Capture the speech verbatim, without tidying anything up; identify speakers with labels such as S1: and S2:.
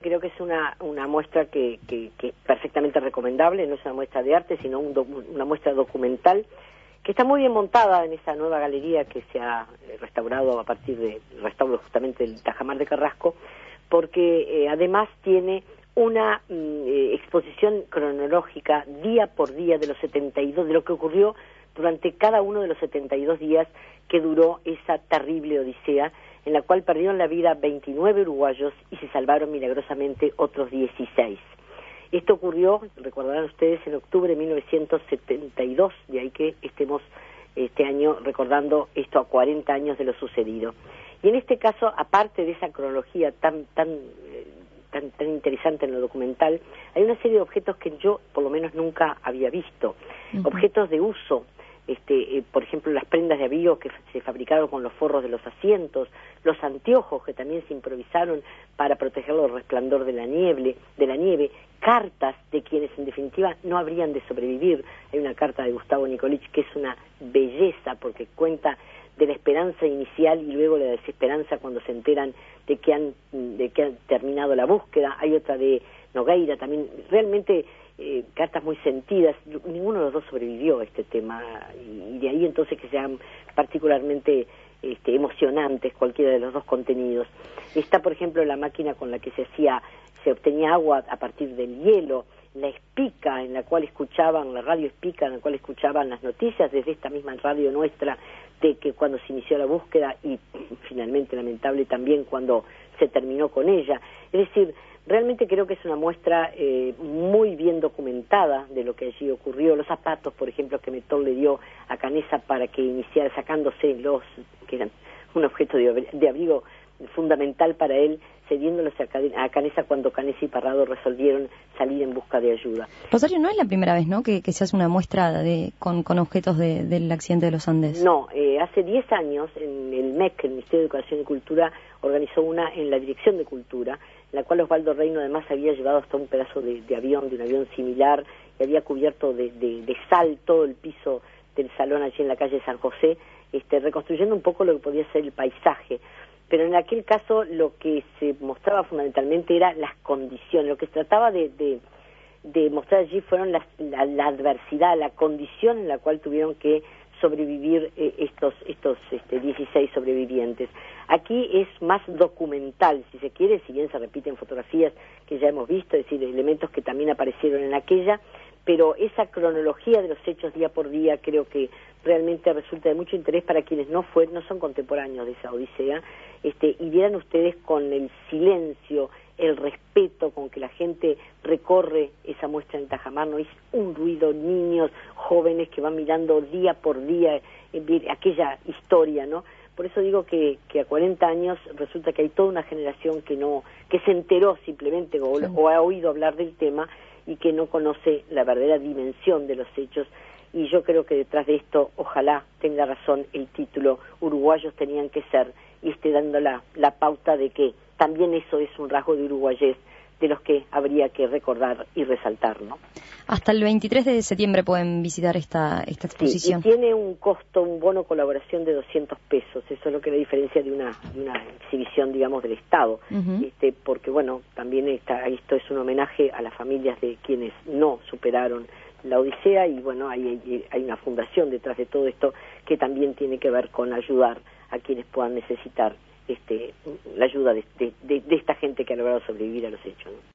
S1: Creo que es una, una muestra que, que, que es perfectamente recomendable, no es una muestra de arte, sino un do, una muestra documental, que está muy bien montada en esa nueva galería que se ha restaurado a partir del restauro justamente del Tajamar de Carrasco, porque eh, además tiene una eh, exposición cronológica día por día de los setenta y dos, de lo que ocurrió durante cada uno de los setenta y dos días que duró esa terrible odisea, en la cual perdieron la vida veintinueve uruguayos y se salvaron milagrosamente otros dieciséis. Esto ocurrió, recordarán ustedes, en octubre de mil novecientos setenta y dos, de ahí que estemos este año recordando esto a cuarenta años de lo sucedido. Y en este caso, aparte de esa cronología tan tan eh, tan, tan interesante en lo documental, hay una serie de objetos que yo por lo menos nunca había visto, uh-huh. Objetos de uso. Este, eh, por ejemplo, las prendas de abrigo que se fabricaron con los forros de los asientos, los anteojos que también se improvisaron para proteger el resplandor de la nieve, de la nieve, cartas de quienes en definitiva no habrían de sobrevivir. Hay una carta de Gustavo Nicolich que es una belleza porque cuenta de la esperanza inicial y luego la desesperanza cuando se enteran de que han de que han terminado la búsqueda. Hay otra de Nogueira también, realmente eh, cartas muy sentidas. Ninguno de los dos sobrevivió a este tema y, y de ahí entonces que sean particularmente este, emocionantes cualquiera de los dos contenidos. Está, por ejemplo, la máquina con la que se hacía, se obtenía agua a partir del hielo, la espica en la cual escuchaban, la radio espica en la cual escuchaban las noticias desde esta misma radio nuestra, de que cuando se inició la búsqueda y finalmente lamentable también cuando se terminó con ella. Es decir, realmente creo que es una muestra eh, muy bien documentada de lo que allí ocurrió. Los zapatos, por ejemplo, que Metol le dio a Canessa para que iniciara sacándose los, que eran un objeto de, de abrigo fundamental para él, cediéndolos a Canessa cuando Canessa y Parrado resolvieron salir en busca de ayuda.
S2: Rosario, no es la primera vez, ¿no?, que, que se hace una muestra de, con, con objetos de, del accidente de los Andes.
S1: No, eh, hace diez años en el M E C, el Ministerio de Educación y Cultura, organizó una en la Dirección de Cultura, en la cual Osvaldo Reino además había llevado hasta un pedazo de, de avión, de un avión similar, y había cubierto de, de, de sal todo el piso del salón allí en la calle San José, este, reconstruyendo un poco lo que podía ser el paisaje. Pero en aquel caso lo que se mostraba fundamentalmente era las condiciones, lo que se trataba de, de, de mostrar allí fueron las, la, la adversidad, la condición en la cual tuvieron que sobrevivir eh, estos estos este, dieciséis sobrevivientes. Aquí es más documental, si se quiere, si bien se repiten fotografías que ya hemos visto, es decir, elementos que también aparecieron en aquella, pero esa cronología de los hechos día por día creo que realmente resulta de mucho interés para quienes no fue, no son contemporáneos de esa odisea, este, y vieran ustedes con el silencio, el respeto con que la gente recorre esa muestra en Tajamar, no es un ruido, niños, jóvenes que van mirando día por día eh, aquella historia, ¿no? Por eso digo que, que a cuarenta años resulta que hay toda una generación que no, que se enteró simplemente o, sí. o ha oído hablar del tema y que no conoce la verdadera dimensión de los hechos. Y yo creo que detrás de esto, ojalá tenga razón el título, uruguayos tenían que ser, y esté dando la, la pauta de que también eso es un rasgo de uruguayés de los que habría que recordar y resaltar, ¿no?
S2: Hasta el veintitrés de septiembre pueden visitar esta, esta exposición.
S1: Sí, y tiene un costo, un bono colaboración de doscientos pesos, eso es lo que la diferencia de una, de una exhibición, digamos, del Estado, uh-huh. este, porque, bueno, también está, esto es un homenaje a las familias de quienes no superaron la odisea y, bueno, hay, hay, hay una fundación detrás de todo esto que también tiene que ver con ayudar a quienes puedan necesitar este, la ayuda de, de, de, de esta gente que ha logrado sobrevivir a los hechos, ¿no?